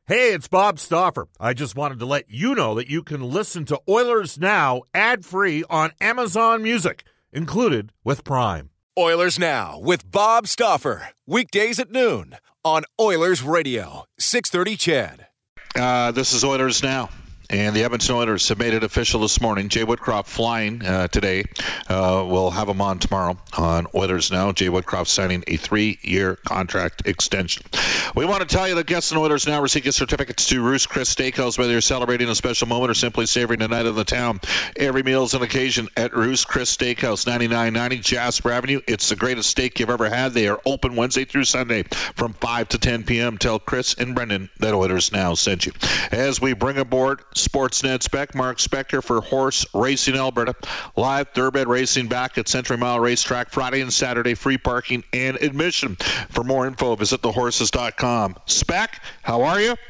Hey, it's Bob Stauffer. I just wanted to let you know that you can listen to Oilers Now ad-free on Amazon Music, included with Prime. Oilers Now with Bob Stauffer. Weekdays at noon on Oilers Radio, 630 CHED. This is Oilers Now. And the Edmonton Oilers have made it official this morning. Jay Woodcroft flying today. We'll have him on tomorrow on Oilers Now. Jay Woodcroft signing a 3-year contract extension. We want to tell you that guests in Oilers Now receive gift certificates to Ruth's Chris Steakhouse, whether you're celebrating a special moment or simply savoring a night in the town. Every meal is an occasion at Ruth's Chris Steakhouse, 9990 Jasper Avenue. It's the greatest steak you've ever had. They are open Wednesday through Sunday from 5 to 10 p.m. Tell Chris and Brendan that Oilers Now sent you. As we bring aboard Sportsnet spec, Mark Spector for Horse Racing Alberta. Live thoroughbred racing back at Century Mile Racetrack Friday and Saturday. Free parking and admission. For more info, visit thehorses.com. Spec, how are you?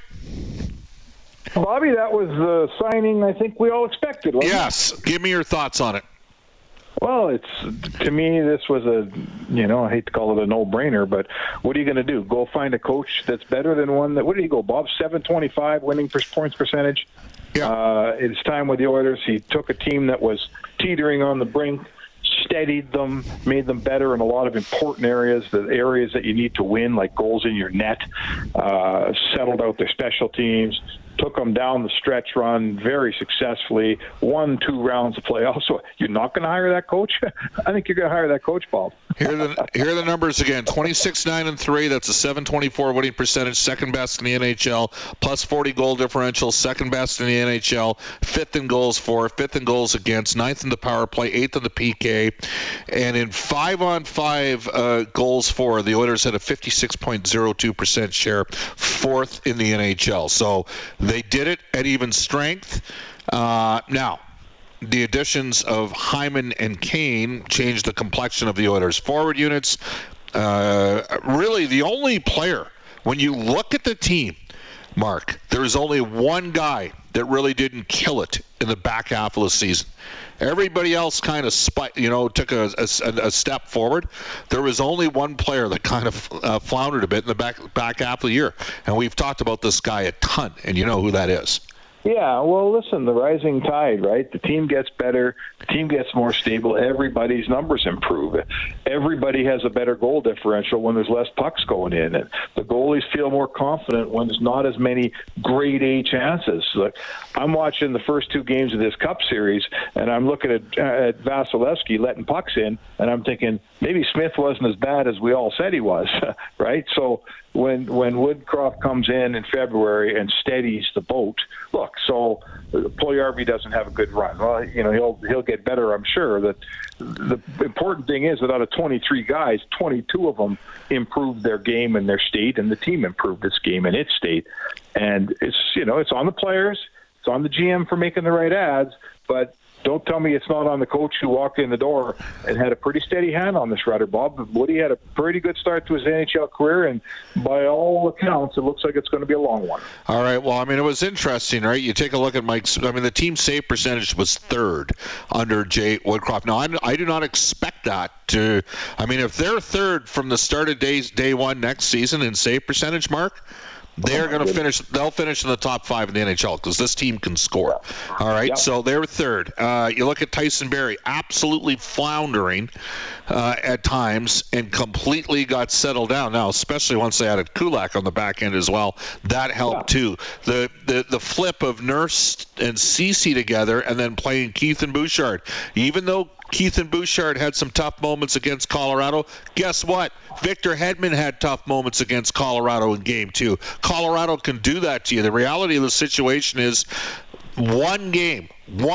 Bobby, that was the signing I think we all expected, wasn't Yes. it? Give me your thoughts on it. Well, to me, this was I hate to call it a no-brainer, but what are you going to do? Go find a coach that's better than one that, what did he go, Bob? 725 winning points percentage? Yeah. It's time with the Oilers. He took a team that was teetering on the brink, steadied them, made them better in a lot of important areas, the areas that you need to win, like goals in your net, settled out their special teams, took them down the stretch run very successfully, won 2 rounds of playoffs. So you're not going to hire that coach? I think you're going to hire that coach, Bob. Here are the numbers again. 26-9-3. That's a 724 winning percentage, second best in the NHL. Plus 40 goal differential, second best in the NHL. Fifth in goals for, fifth in goals against, ninth in the power play, eighth in the PK. And in 5-on-5 goals for, the Oilers had a 56.02% share, fourth in the NHL. So they did it at even strength. Now, the additions of Hyman and Kane changed the complexion of the Oilers' forward units. Really, the only player, when you look at the team, Mark, there is only one guy that really didn't kill it in the back half of the season. Everybody else kind of took a step forward. There was only one player that kind of floundered a bit in the back half of the year, and we've talked about this guy a ton, and you know who that is. Yeah, well, listen, the rising tide, right? The team gets better, the team gets more stable, everybody's numbers improve. Everybody has a better goal differential when there's less pucks going in, and the goalies feel more confident when there's not as many grade A chances. Like, I'm watching the first 2 games of this Cup Series, and I'm looking at Vasilevsky letting pucks in, and I'm thinking maybe Smith wasn't as bad as we all said he was, right? So when Woodcroft comes in February and steadies the boat, look, so Puljujarvi doesn't have a good run. Well, he'll get better, I'm sure. That the important thing is that out of 23 guys, 22 of them improved their game and their state, and the team improved its game and its state. And it's on the players, it's on the GM for making the right ads, but don't tell me it's not on the coach who walked in the door and had a pretty steady hand on this rudder, Bob. Woody had a pretty good start to his NHL career, and by all accounts, it looks like it's going to be a long one. All right. Well, it was interesting, right? You take a look at Mike's. The team save percentage was third under Jay Woodcroft. Now, I do not expect that to. If they're third from the start of day one next season in save percentage, Mark, they're going to finish. They'll finish in the top 5 in the NHL because this team can score. All right, so they're third. You look at Tyson Barrie, absolutely floundering at times, and completely got settled down. Now, especially once they added Kulak on the back end as well, that helped too. The flip of Nurse and Ceci together, and then playing Keith and Bouchard, even though Keith and Bouchard had some tough moments against Colorado. Guess what? Victor Hedman had tough moments against Colorado in Game 2. Colorado can do that to you. The reality of the situation is one game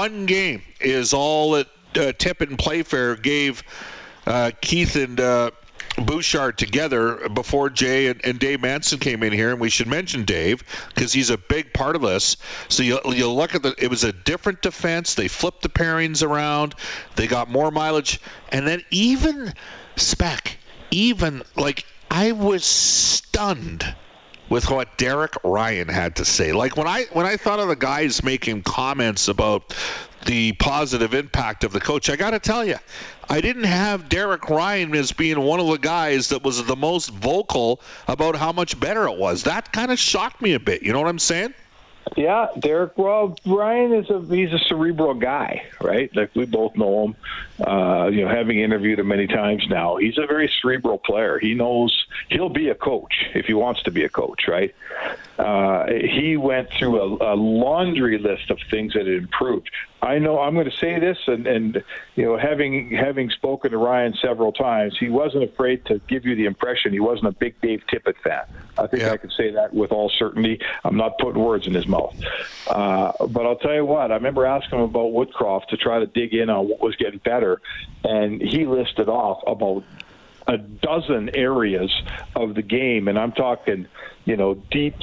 is all that Tippett and Playfair gave Keith and Bouchard together before Jay and Dave Manson came in here, and we should mention Dave because he's a big part of this. So you look at it was a different defense. They flipped the pairings around. They got more mileage, and then even I was stunned with what Derek Ryan had to say. Like when I thought of the guys making comments about the positive impact of the coach, I got to tell you, I didn't have Derek Ryan as being one of the guys that was the most vocal about how much better it was. That kind of shocked me a bit. You know what I'm saying? Yeah, Derek. Well, Ryan he's a cerebral guy, right? Like we both know him. Having interviewed him many times now, he's a very cerebral player. He knows he'll be a coach if he wants to be a coach, right? He went through a laundry list of things that had improved. I know I'm going to say this, and having spoken to Ryan several times, he wasn't afraid to give you the impression he wasn't a big Dave Tippett fan. I think I could say that with all certainty. I'm not putting words in his mouth. But I'll tell you what, I remember asking him about Woodcroft to try to dig in on what was getting better, and he listed off about a dozen areas of the game, and I'm talking, deep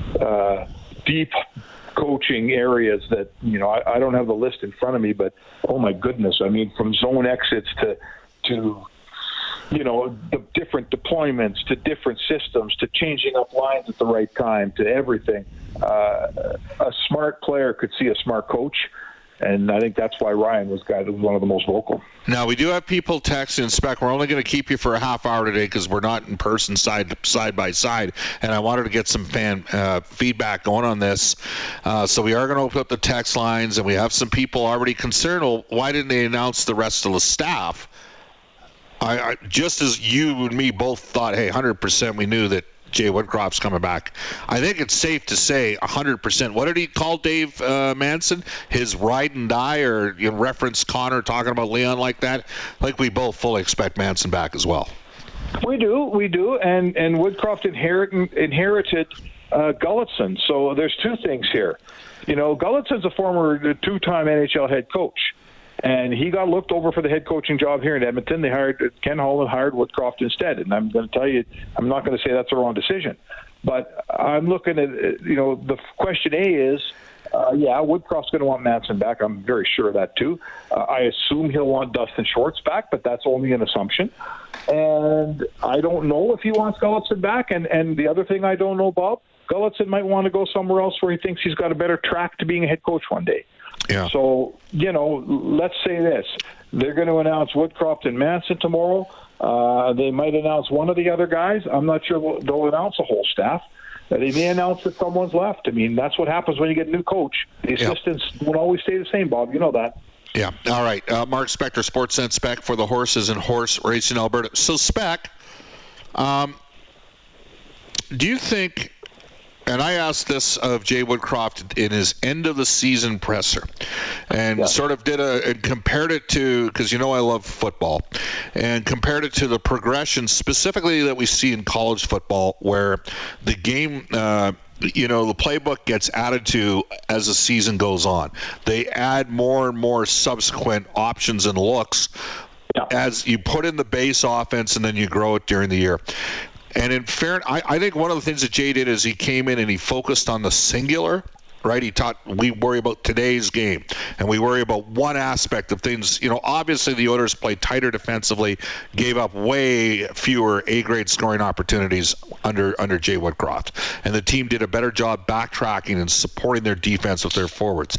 coaching areas that, I don't have the list in front of me, but oh my goodness, I mean, from zone exits to the different deployments, to different systems, to changing up lines at the right time, to everything. A smart player could see a smart coach, and I think that's why Ryan was one of the most vocal. Now, we do have people texting, Spec. We're only going to keep you for a half hour today because we're not in person side by side, and I wanted to get some fan feedback going on this. So we are going to open up the text lines, and we have some people already concerned, well, why didn't they announce the rest of the staff? I just as you and me both thought, hey, 100% we knew that Jay Woodcroft's coming back. I think it's safe to say 100%. What did he call Dave Manson? His ride and die, or reference Connor talking about Leon like that? Like we both fully expect Manson back as well. We do, and Woodcroft inherited Gulutzan. So there's two things here. Gulutzan's a former two-time NHL head coach. And he got looked over for the head coaching job here in Edmonton. They hired Ken Holland, hired Woodcroft instead. And I'm going to tell you, I'm not going to say that's the wrong decision. But I'm looking at, the question A is, Woodcroft's going to want Manson back. I'm very sure of that too. I assume he'll want Dustin Schwartz back, but that's only an assumption. And I don't know if he wants Gulutzan back. And the other thing I don't know, Bob, Gulutzan might want to go somewhere else where he thinks he's got a better track to being a head coach one day. Yeah. So, let's say this. They're going to announce Woodcroft and Manson tomorrow. They might announce one of the other guys. I'm not sure they'll announce the whole staff. They may announce that someone's left. I mean, that's what happens when you get a new coach. The assistants won't always stay the same, Bob. You know that. Yeah. All right. Mark Spector, Sportsnet Spec for the horses and horse racing Alberta. So, Spec, do you think... And I asked this of Jay Woodcroft in his end of the season presser, and sort of and compared it to, because I love football, and compared it to the progression specifically that we see in college football, where the game, the playbook gets added to as the season goes on. They add more and more subsequent options and looks as you put in the base offense, and then you grow it during the year. And in fairness, I think one of the things that Jay did is he came in and he focused on the singular, right? He taught we worry about today's game, and we worry about one aspect of things. Obviously the Oilers played tighter defensively, gave up way fewer A-grade scoring opportunities under Jay Woodcroft, and the team did a better job backtracking and supporting their defense with their forwards.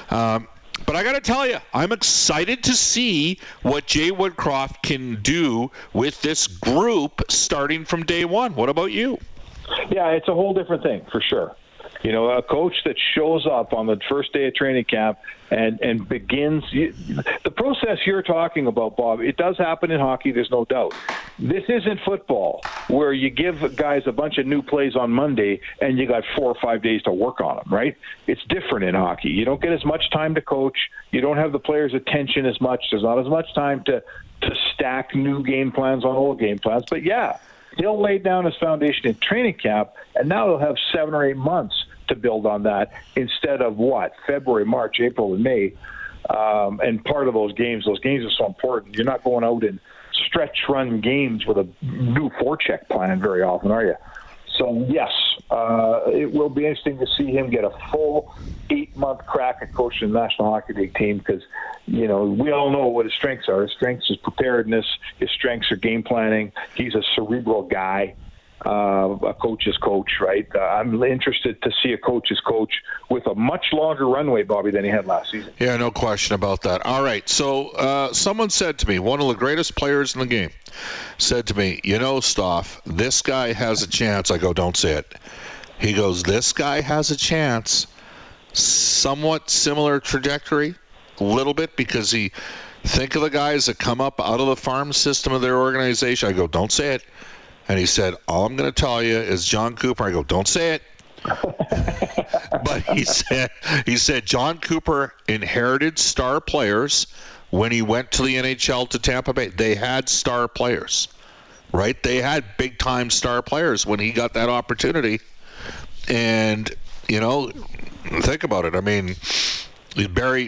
But I got to tell you, I'm excited to see what Jay Woodcroft can do with this group starting from day one. What about you? Yeah, it's a whole different thing for sure. A coach that shows up on the first day of training camp and begins the process you're talking about, Bob. It does happen in hockey, there's no doubt. This isn't football where you give guys a bunch of new plays on Monday and you got 4 or 5 days to work on them, right? It's different in hockey. You don't get as much time to coach. You don't have the players' attention as much. There's not as much time to stack new game plans on old game plans. But he'll lay down his foundation in training camp, and now he'll have 7 or 8 months to build on that instead of February, March, April, and May. And part of those games are so important. You're not going out in stretch run games with a new forecheck plan very often, are you? So, yes, it will be interesting to see him get a full 8-month crack at coaching the National Hockey League team because, we all know what his strengths are. His strengths is preparedness. His strengths are game planning. He's a cerebral guy. a coach's coach, right? I'm interested to see a coach's coach with a much longer runway, Bobby, than he had last season. Yeah, no question about that. All right, so someone said to me, one of the greatest players in the game, said to me, Stoff, this guy has a chance. I go, don't say it. He goes, this guy has a chance. Somewhat similar trajectory, a little bit, because think of the guys that come up out of the farm system of their organization. I go, don't say it. And he said, all I'm going to tell you is John Cooper. I go, don't say it. But he said John Cooper inherited star players when he went to the NHL to Tampa Bay. They had star players, right? They had big-time star players when he got that opportunity. And, think about it. I mean, Barry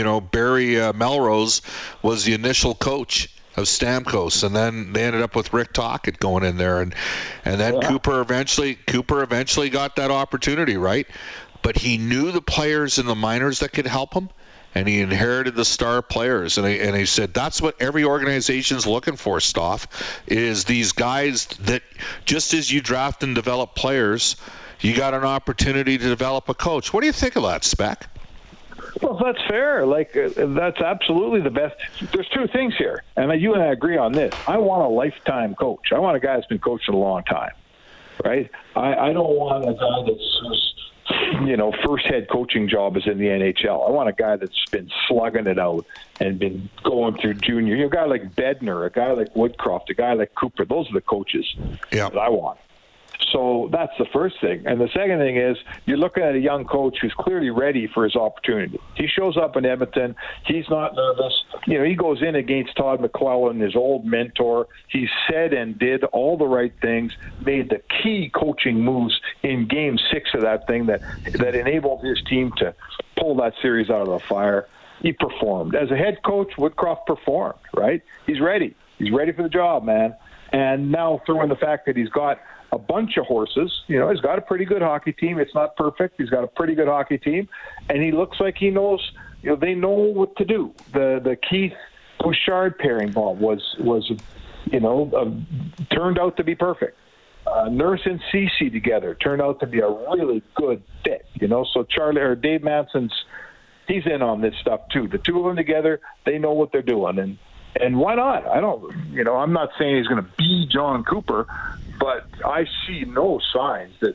Melrose was the initial coach of Stamkos, and then they ended up with Rick Tocchet going in there, and then Cooper eventually got that opportunity, right? But he knew the players in the minors that could help him, and he inherited the star players, and he said that's what every organization's looking for, Stoff, is these guys that just as you draft and develop players, you got an opportunity to develop a coach. What do you think of that, Speck? Well, that's fair. That's absolutely the best. There's two things here, and you and I agree on this. I want a lifetime coach. I want a guy that's been coaching a long time, right? I don't want a guy that's first head coaching job is in the NHL. I want a guy that's been slugging it out and been going through junior. A guy like Bednar, a guy like Woodcroft, a guy like Cooper. Those are the coaches that I want. So that's the first thing. And the second thing is you're looking at a young coach who's clearly ready for his opportunity. He shows up in Edmonton. He's not nervous. He goes in against Todd McClellan, his old mentor. He said and did all the right things, made the key coaching moves in Game 6 of that thing that enabled his team to pull that series out of the fire. He performed. As a head coach, Woodcroft performed, right? He's ready. He's ready for the job, man. And now throw in the fact that he's got a bunch of horses. He's got a pretty good hockey team. It's not perfect. He's got a pretty good hockey team, and he looks like he knows. They know what to do. The Keith Bouchard pairing, Bob, was turned out to be perfect. Nurse and Ceci together turned out to be a really good fit. So Dave Manson's he's in on this stuff too. The two of them together, they know what they're doing, and why not? I'm not saying he's going to be John Cooper, but I see no signs that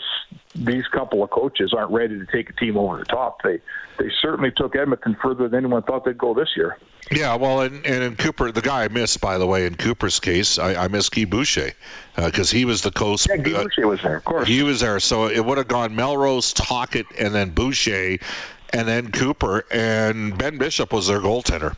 these couple of coaches aren't ready to take a team over the top. They certainly took Edmonton further than anyone thought they'd go this year. Yeah, well, and in Cooper, the guy I missed, by the way, in Cooper's case, I missed Guy Boucher because he was the coach. Yeah, Guy Boucher was there, of course. He was there, so it would have gone Melrose, Tocchet, and then Boucher, and then Cooper, and Ben Bishop was their goaltender.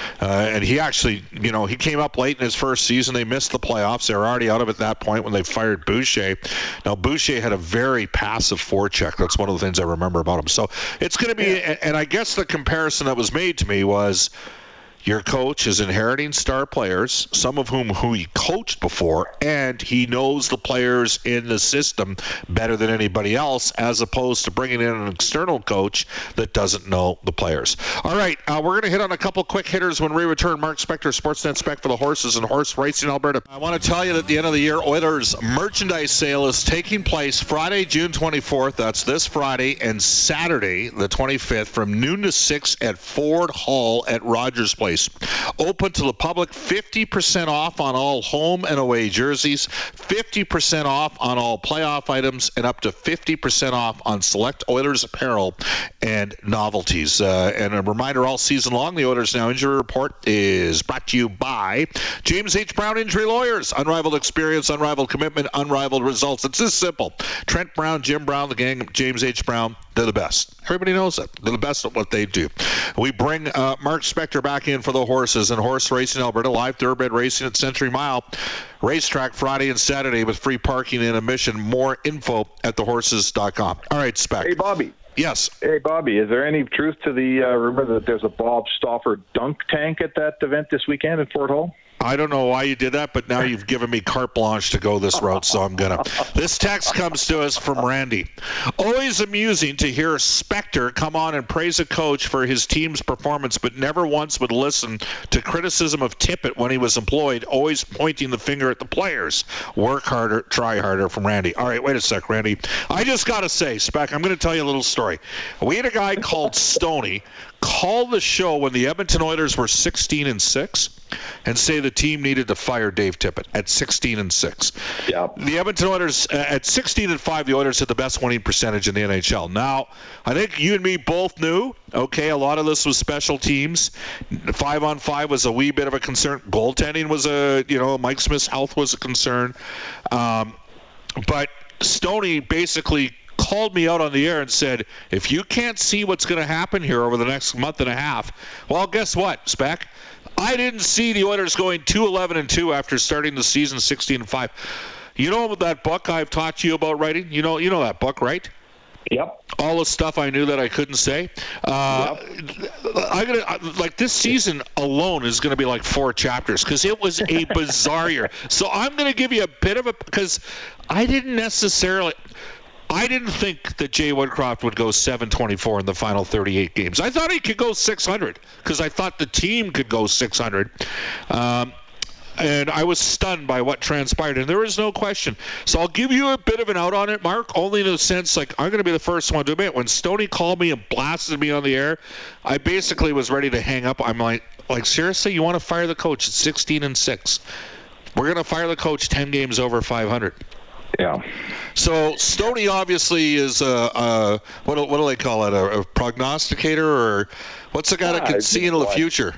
And he actually, he came up late in his first season. They missed the playoffs. They were already out of it at that point when they fired Boucher. Now, Boucher had a very passive forecheck. That's one of the things I remember about him. So it's going to be, and I guess the comparison that was made to me was, your coach is inheriting star players, some of whom he coached before, and he knows the players in the system better than anybody else, as opposed to bringing in an external coach that doesn't know the players. All right, we're going to hit on a couple quick hitters when we return. Mark Spector, Sportsnet Spec for the horses and horse racing Alberta. I want to tell you that at the end of the year, Oilers merchandise sale is taking place Friday, June 24th. That's this Friday, and Saturday, the 25th, from noon to 6 at Ford Hall at Rogers Place. Open to the public, 50% off on all home and away jerseys, 50% off on all playoff items, and up to 50% off on select Oilers apparel and novelties. And a reminder, all season long, the Oilers Now Injury Report is brought to you by James H. Brown Injury Lawyers. Unrivaled experience, unrivaled commitment, unrivaled results. It's this simple. Trent Brown, Jim Brown, the gang of James H. Brown, they're the best. Everybody knows that. They're the best at what they do. We bring Mark Spector back in for the horses and horse racing Alberta. Live thoroughbred racing at Century Mile Racetrack Friday and Saturday with free parking and admission. More info at thehorses.com. All right, Spec. Hey, Bobby. Yes. Hey, Bobby, is there any truth to the rumor that there's a Bob Stauffer dunk tank at that event this weekend at Fort Hall? I don't know why you did that, but now you've given me carte blanche to go this route, so I'm going to. This text comes to us from Randy. Always amusing to hear Spector come on and praise a coach for his team's performance, but never once would listen to criticism of Tippett when he was employed, always pointing the finger at the players. Work harder, try harder, from Randy. All right, wait a sec, Randy. I just got to say, Spec, I'm going to tell you a little story. We had a guy called Stoney call the show when the Edmonton Oilers were 16-6 and say the team needed to fire Dave Tippett at 16-6. Yeah. The Edmonton Oilers at 16-5, the Oilers had the best winning percentage in the NHL. Now, I think you and me both knew, okay, a lot of this was special teams. 5-on-5 was a wee bit of a concern. Goaltending was Mike Smith's health was a concern. But Stoney basically called me out on the air and said, if you can't see what's going to happen here over the next month and a half, well, guess what, Spec? I didn't see the Oilers going 2-11-2 after starting the season 16-5. You know that book I've taught you about writing? You know that book, right? Yep. All the stuff I knew that I couldn't say. This season alone is going to be like 4 chapters because it was a bizarre year. So I'm going to give you a bit of because I didn't think that Jay Woodcroft would go 7-24 in the final 38 games. I thought he could go 600 because I thought the team could go 600. And I was stunned by what transpired, and there is no question. So I'll give you a bit of an out on it, Mark, only in the sense, I'm going to be the first one to admit, when Stoney called me and blasted me on the air, I basically was ready to hang up. I'm like seriously, you want to fire the coach at 16-6? We're going to fire the coach 10 games over 500. Yeah. So Stoney obviously is what do they call it? A prognosticator, or what's the guy that can see into the future?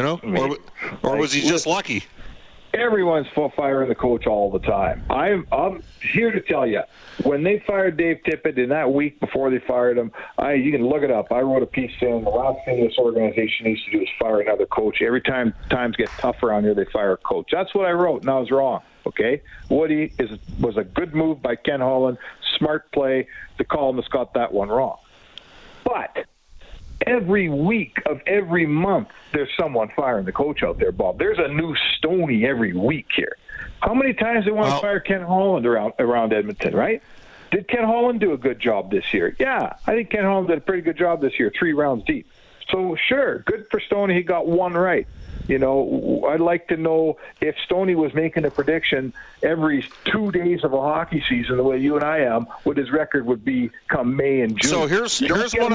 Or was he just lucky? Everyone's firing the coach all the time. I'm here to tell you, when they fired Dave Tippett in that week before they fired him, you can look it up. I wrote a piece saying the last thing this organization needs to do is fire another coach. Every time times get tough around here, they fire a coach. That's what I wrote, and I was wrong. Okay, Woody was a good move by Ken Holland, smart play. The columnist got that one wrong. But every week of every month, there's someone firing the coach out there, Bob. There's a new Stoney every week here. How many times they want to fire Ken Holland around Edmonton, right? Did Ken Holland do a good job this year? Yeah, I think Ken Holland did a pretty good job this year, 3 rounds deep. So, sure, good for Stoney. He got one right. I'd like to know if Stoney was making a prediction every 2 days of a hockey season, the way you and I am, what his record would be come May and June. So here's what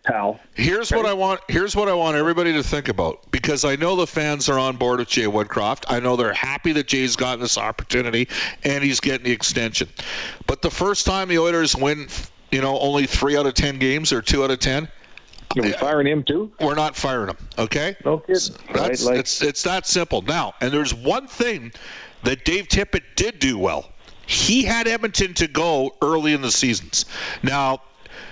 I want everybody to think about, because I know the fans are on board with Jay Woodcroft. I know they're happy that Jay's gotten this opportunity and he's getting the extension. But the first time the Oilers win, only 3 out of 10 games or 2 out of 10. Are we firing him too? We're not firing him, okay? No kidding. It's that simple. Now, and there's one thing that Dave Tippett did do well. He had Edmonton to go early in the seasons. Now,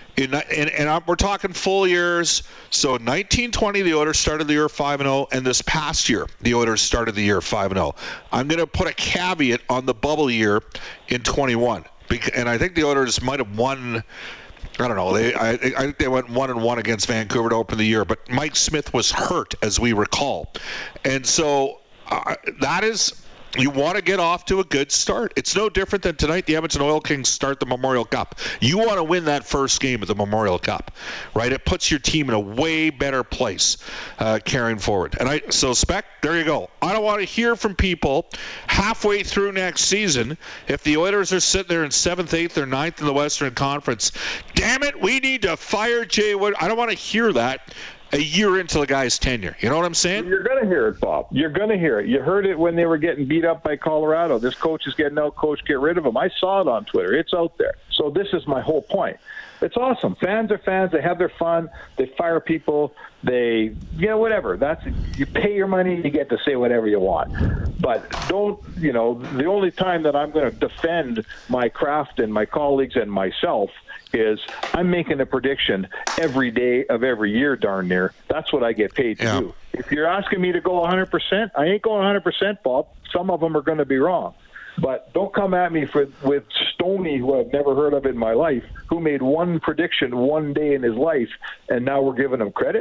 we're talking full years. So in 1920, the Oilers started the year 5-0, and this past year, the Oilers started the year 5-0. I'm going to put a caveat on the bubble year in 21, and I think the Oilers might have won. I don't know. I think they went 1-1 against Vancouver to open the year, but Mike Smith was hurt, as we recall, and so that is. You want to get off to a good start. It's no different than tonight. The Edmonton Oil Kings start the Memorial Cup. You want to win that first game of the Memorial Cup, right? It puts your team in a way better place carrying forward. So, Spec, there you go. I don't want to hear from people halfway through next season if the Oilers are sitting there in 7th, 8th, or 9th in the Western Conference. Damn it, we need to fire Jay Wood. I don't want to hear that a year into the guy's tenure. You know what I'm saying? You're going to hear it, Bob. You're going to hear it. You heard it when they were getting beat up by Colorado. This coach is getting out, coach, get rid of him. I saw it on Twitter. It's out there. So this is my whole point. It's awesome. Fans are fans. They have their fun. They fire people. They, whatever. You pay your money, you get to say whatever you want. But don't, the only time that I'm going to defend my craft and my colleagues and myself is I'm making a prediction every day of every year, darn near. That's what I get paid to do. If you're asking me to go 100%, I ain't going 100%, Bob. Some of them are going to be wrong. But don't come at me with Stoney, who I've never heard of in my life, who made one prediction one day in his life, and now we're giving him credit.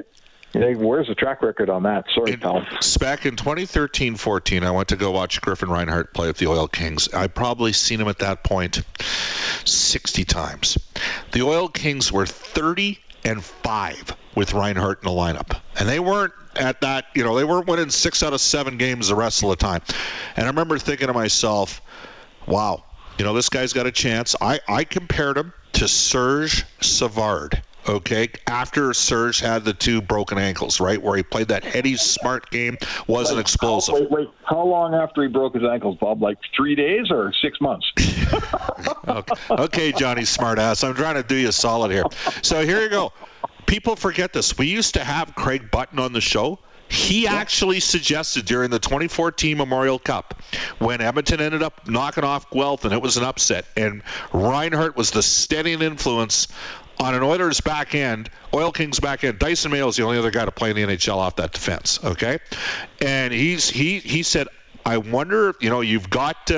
Where's the track record on that? Sorry, pal. Back in 2013-14, I went to go watch Griffin Reinhart play with the Oil Kings. I'd probably seen him at that point 60 times. The Oil Kings were 30-5 with Reinhart in the lineup. And they weren't at that, they weren't winning 6 out of 7 games the rest of the time. And I remember thinking to myself, wow, this guy's got a chance. I compared him to Serge Savard. Okay, after Serge had the 2 broken ankles, right, where he played that heady, smart game, wasn't explosive. Wait. How long after he broke his ankles, Bob? Like 3 days or 6 months? Okay, Johnny Smartass, I'm trying to do you a solid here. So here you go. People forget this. We used to have Craig Button on the show. He actually suggested during the 2014 Memorial Cup, when Edmonton ended up knocking off Guelph and it was an upset, and Reinhart was the steadying influence on an Oilers back end, Oil Kings back end. Dyson Mayo is the only other guy to play in the NHL off that defense, okay? And he said, I wonder, you've got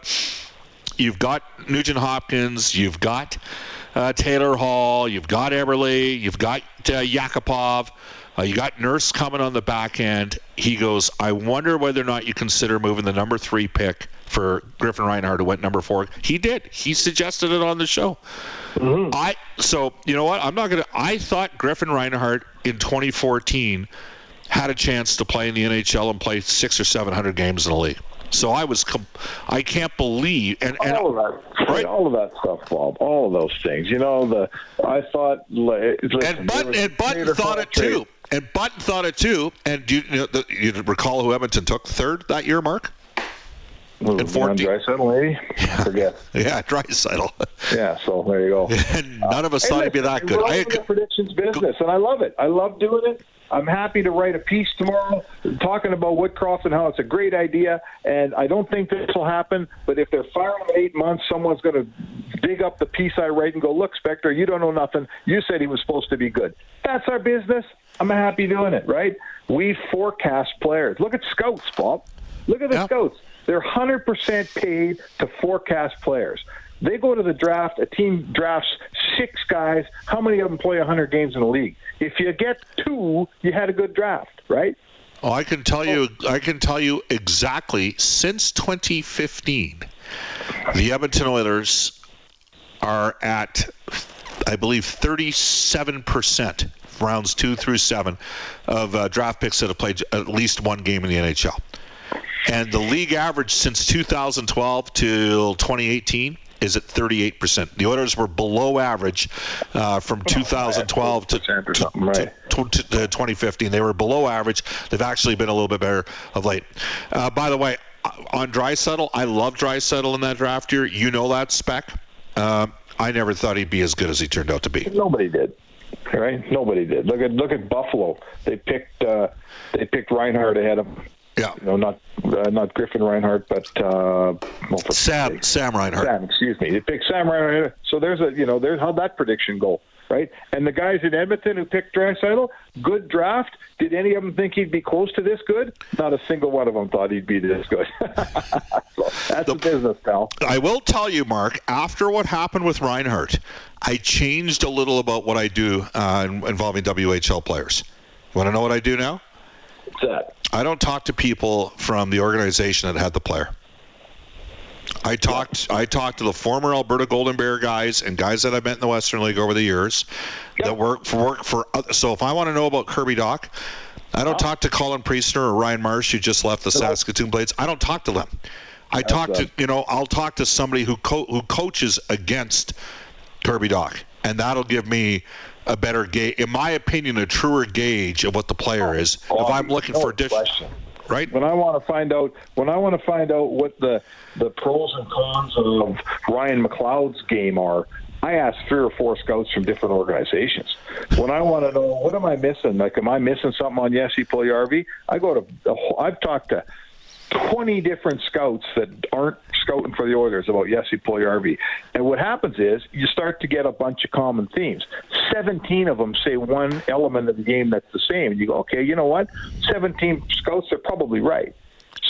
Nugent Hopkins, you've got Taylor Hall, you've got Eberle, you've got Yakupov, you got Nurse coming on the back end. He goes, I wonder whether or not you consider moving the number 3 pick for Griffin Reinhart, who went number 4. He did. He suggested it on the show. Mm-hmm. So you know what? I thought Griffin Reinhart in 2014 had a chance to play in the NHL and play 600 or 700 games in the league. So I can't believe all of that, right? All of that stuff, Bob. All of those things. I thought. And Button thought it too. And Button thought it too. And do you recall who Edmonton took third that year, Mark? In 14. Draisaitl, maybe? Yeah. Forget. Yeah, Draisaitl. Yeah, so there you go. And none of us thought he'd be that good. We're in the predictions business, and I love it. I love doing it. I'm happy to write a piece tomorrow talking about Woodcroft and how it's a great idea, and I don't think this will happen, but if they're firing him in 8 months, someone's going to dig up the piece I write and go, look, Spector, you don't know nothing. You said he was supposed to be good. That's our business. I'm happy doing it, right? We forecast players. Look at scouts, Bob. Look at the scouts. They're 100% paid to forecast players. They go to the draft, a team drafts 6 guys. How many of them play 100 games in the league? If you get 2, you had a good draft, right? Oh, I can tell you exactly, since 2015, the Edmonton Oilers are at, I believe, 37%, rounds 2 through 7, of draft picks that have played at least 1 game in the NHL. And the league average since 2012 till 2018 is at 38%. The Oilers were below average from 2012 to 2015. They were below average. They've actually been a little bit better of late. By the way, on Draisaitl, I love Draisaitl in that draft year. You know that, Spec. I never thought he'd be as good as he turned out to be. Nobody did. Right? Nobody did. Look at Buffalo. They picked Reinhart ahead of him. Yeah. Not Griffin Reinhart, but Sam Reinhart. Sam, excuse me. They picked Sam Reinhart. So there's how'd that prediction go, right? And the guys in Edmonton who picked Draisaitl, good draft. Did any of them think he'd be close to this good? Not a single one of them thought he'd be this good. So that's the business, pal. I will tell you, Mark, after what happened with Reinhart, I changed a little about what I do involving WHL players. Want to know what I do now? What's that? I don't talk to people from the organization that had the player. I talked to the former Alberta Golden Bear guys and guys that I've met in the Western League over the years that work for. So if I want to know about Kirby Dach, I don't talk to Colin Priestner or Ryan Marsh, who just left the Saskatoon Blades. I don't talk to them. I'll talk to somebody who coaches against Kirby Dach, and that'll give me a better gauge, in my opinion, a truer gauge of what the player is. If I'm looking for a question, right? When I want to find out what the pros and cons of Ryan McLeod's game are, I ask 3 or 4 scouts from different organizations. When I want to know what am I missing, like am I missing something on Jesse Puljujarvi, I've talked to 20 different scouts that aren't scouting for the Oilers about Jesse Puljujarvi. And what happens is you start to get a bunch of common themes. 17 of them say one element of the game that's the same. And you go, okay, you know what? 17 scouts are probably right.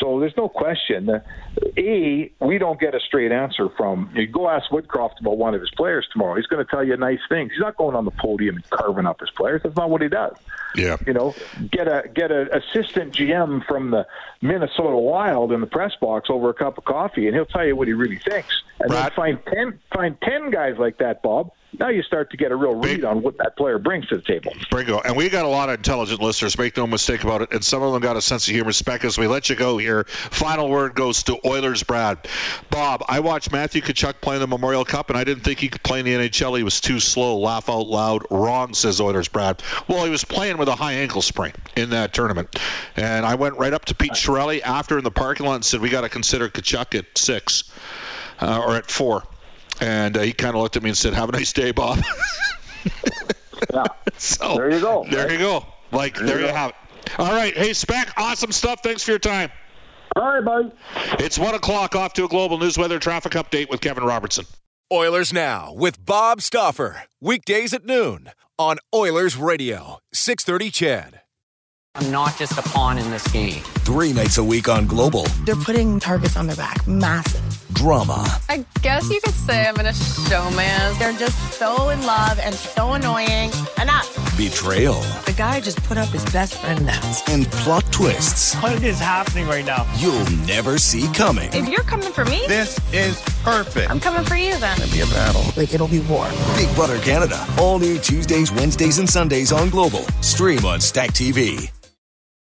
So there's no question. We don't get a straight answer from. You go ask Woodcroft about one of his players tomorrow. He's going to tell you nice things. He's not going on the podium and carving up his players. That's not what he does. Yeah. Get an assistant GM from the Minnesota Wild in the press box over a cup of coffee, and he'll tell you what he really thinks. And Brad? then find 10 guys like that, Bob. Now you start to get a real read on what that player brings to the table. Bingo. And we got a lot of intelligent listeners, make no mistake about it, and some of them got a sense of humor. Spec, as we let you go here, final word goes to Oilers Brad. Bob, I watched Matthew Tkachuk play in the Memorial Cup, and I didn't think he could play in the NHL. He was too slow. Laugh out loud. Wrong, says Oilers Brad. Well, he was playing with a high ankle sprain in that tournament. And I went right up to Pete Chiarelli after in the parking lot and said, we got to consider Tkachuk at 6 or at 4. And he kind of looked at me and said, have a nice day, Bob. Yeah. So there you go. There you go. There you have it. All right. Hey, Spec, awesome stuff. Thanks for your time. All right, bye. It's 1 o'clock, off to a global news weather traffic update with Kevin Robertson. Oilers Now with Bob Stauffer. Weekdays at noon on Oilers Radio, 630 CHED. I'm not just a pawn in this game. 3 nights a week on Global. They're putting targets on their back. Massive. Drama. I guess you could say I'm in a showman. They're just so in love and so annoying. Enough. Betrayal. The guy just put up his best friend now. And plot twists. What is happening right now? You'll never see coming. If you're coming for me, This is perfect. I'm coming for you then. It'll be a battle. Like, it'll be war. Big Brother Canada. All new Tuesdays, Wednesdays, and Sundays on Global. Stream on Stack TV.